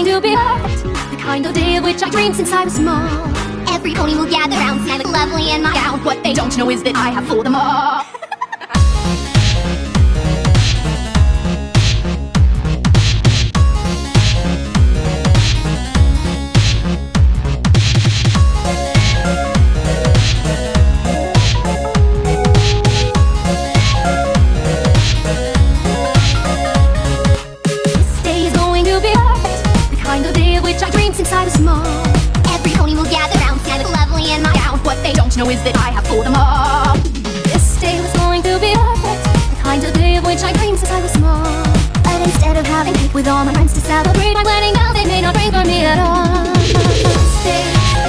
going to be perfect, the kind of day of which I dreamed since I was small. Every pony will gather round, and I look lovely in my gown. What they don't know is that I have fooled them all. Since I was small, every pony will gather round, and I look lovely in my gown. What they don't know is that I have fooled them all. This day was going to be perfect, the kind of day of which I dreamed since I was small. But instead of having cake with all my friends to celebrate my wedding, now they may not bring for me at all. This day,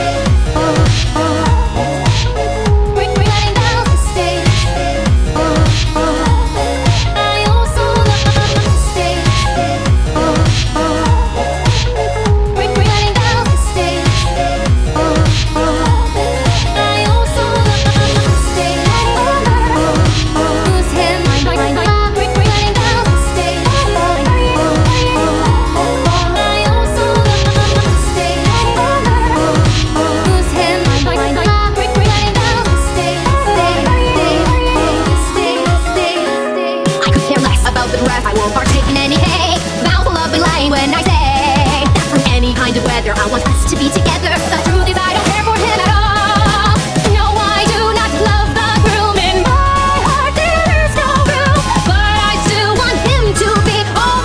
when I say that from any kind of weather I want us to be together. The truth is I don't care for him at all. No, I do not love the groom. In my heart there is no room, but I still want him to be all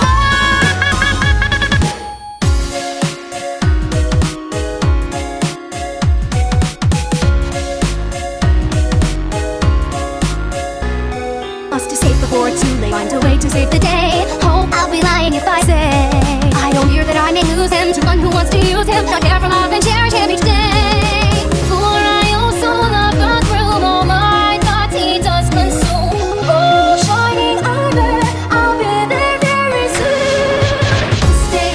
mine. Must to save before it's too late. Find a way to save the day. Oh, I'll be lying if I say I don't fear that I may lose him to one who wants to use him, not care for love and cherish him each day. For I also love the groom, all my thoughts he does consume. Oh, shining armor, I'll be there very soon. Stay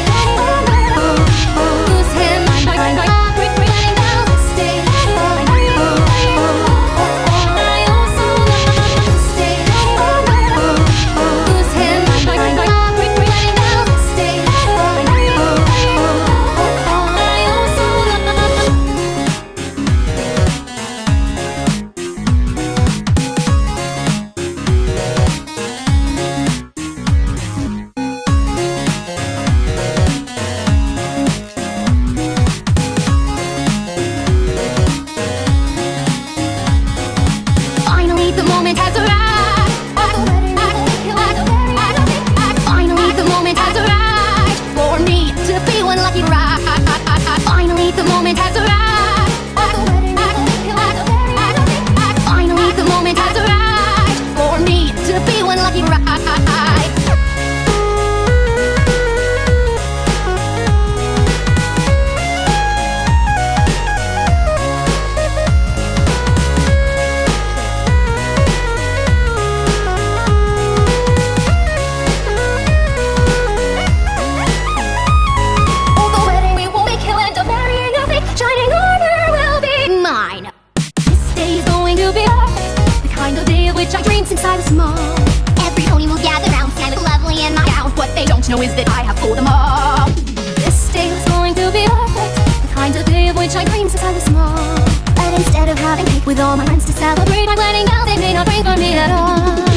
lose him, regretting now. Stay I also love. Stay lose him, regretting now. Stay Finally the moment has arrived. Finally the moment has arrived for me to be one lucky bride. Finally the moment has arrived. Finally the moment has arrived for me to be one lucky bride. I dreamed since I was small. Every pony will gather round, and I look lovely in my gown. What they don't know is that I have fooled them all. This day was going to be perfect, the kind of day of which I dreamed since I was small. But instead of having cake with all my friends to celebrate my wedding, now they may not bring for me at all.